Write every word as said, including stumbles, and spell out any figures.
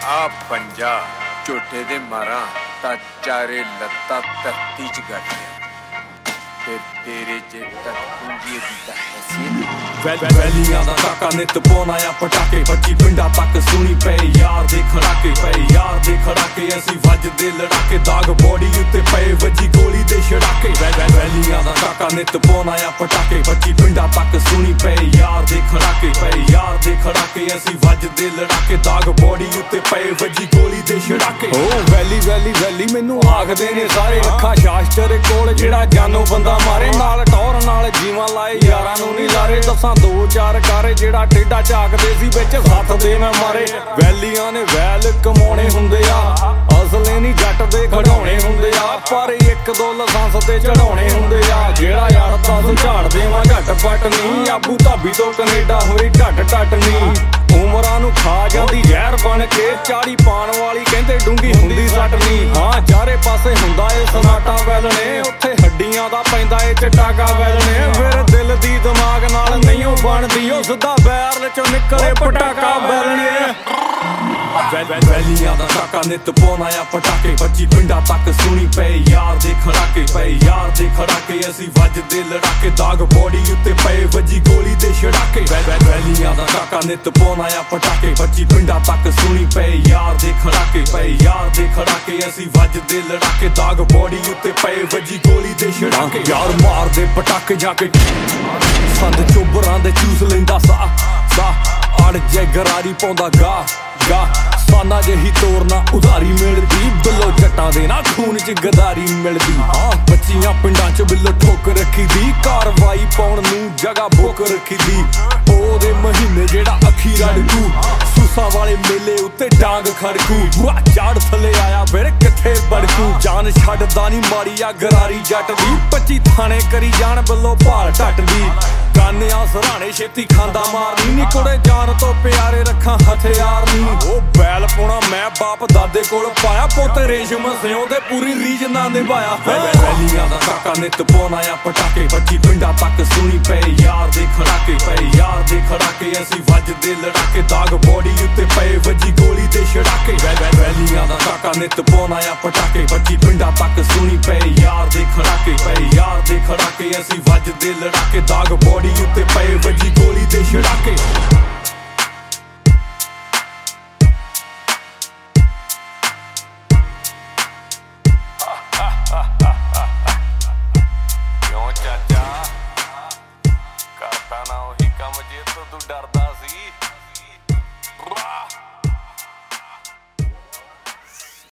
आ पंजा झोटे दे मारा ता चारे लत्ता धरती च गड़िया फिर तेरे जे तक पूंगी दी ता हैसियत वैलियां दा काका नित पाउणा आ पटाके पच्ची पिंडा तक सुनी पे यार दे खड़ाके पे यार दे खड़ाके असी वजदे लड़ाके दाग बॉडी उत्ते पे वजी गोली दे छड़ाके वैलियां दा काका नित पाउणा आ पटाके पच्ची पिंडा तक सुनी पे यार दे खड़ाके पे यार दे खड़ाके असी वजदे लड़ाके दाग बॉडी उत्ते पे वजी गोली दे छड़ाके ओ वैली वैली वैली मैनू आखदे ने सारे अखा शास्त्र कोल जेड़ा जानो बंदा मारे नाल टौर नाल जीवा लाए यारां नू नहीं लारे दसां दो चार कारे जेड़ा टेढ़ा झाकदे सी विच सत्त दे मैं मारे वैलियां ने वैल कमाउणे हुंदे आ असले नहीं जट दे खड़ाउणे हुंदे आ पर एक दो लाइसेंस ते चढ़ाउणे हुंदे आ जेड़ा यार दस झाड़ देवां झटपट नहीं आबू धाबी तो कनेडा होई ढट ढट नहीं उमरां नू खा जांदी जहर बन के चाड़ी पाण वाली कहंदे डूंगी हुंदी सट नहीं हां चारे पासे हुंदा ए सनाटा वैलणे उत्थे हड्डियां दा पैंदा ए चटाका वैलणे फिर दिल दी दिमाग नाल नहीं बनदी ओ सिद्धा बैरल चों निकले पटाका वैलणे वैलियां दा काका नित पाउणा आ पटाके पच्ची पिंडा तक सुनी पे यार दे खड़ाके पे यार दे खड़ाके असी वजदे लड़ाके दाग बॉडी उत्ते पे वजी गोली दे छड़ाके वैलियां दा काका नित पाउणा आ पटाके पच्ची पिंडा तक सुनी पे यार दे खड़ाके पे यार दे खड़ाके असी वजदे लड़ाके दाग बॉडी उत्ते पे वजी गोली दे छड़ाके यार मार दे पटाके जाके संद चोबरां दे चूस लैंदा सा सा अड़ जे गरारी पाउंदा गा गा साना जही तोरना उधारी मिलदी बिल्लो जट्टां दे ना खून च गदारी मिलदी हां बच्चियां पिंडां च बिल्लो ठोक रखी दी कारवाई पाउण नू जगह बुक रखी दी ओदे महीने जेड़ा अखी रड़कू सूसा वाले मेले उत्ते डांग खड़कू वाह झाड़ थले आया फिर किथे बड़कू जान छड्डदा नी मारी आ गरारी जट दी पच्ची थाने करी जान बिल्लो भाल टट दी गानियां सराणे छेती खांदा मारनी नी कुड़े जान तो प्यारे रखा हथियार नी ओ बैल पुणा मैं बाप दादे कोल पाया पोते रेशम सियों दे पूरी रीज ना निभाया वैलियां दा काका नित पाउणा आ पटाके पच्ची पिंडा तक सुनी पे यार दे खड़ाके पे यार दे खड़ाके असी वजदे लड़ाके दाग बॉडी उत्ते पे वजी गोली दे छड़ाके वैलियां दा काका नित पाउणा आ पटाके पच्ची पिंडा तक सुनी पे यार दे खड़ाके पे यार दे खड़ाके असी वजदे लड़ाके दाग बॉडी उत्ते पे वजी गोली दे छड़ाके।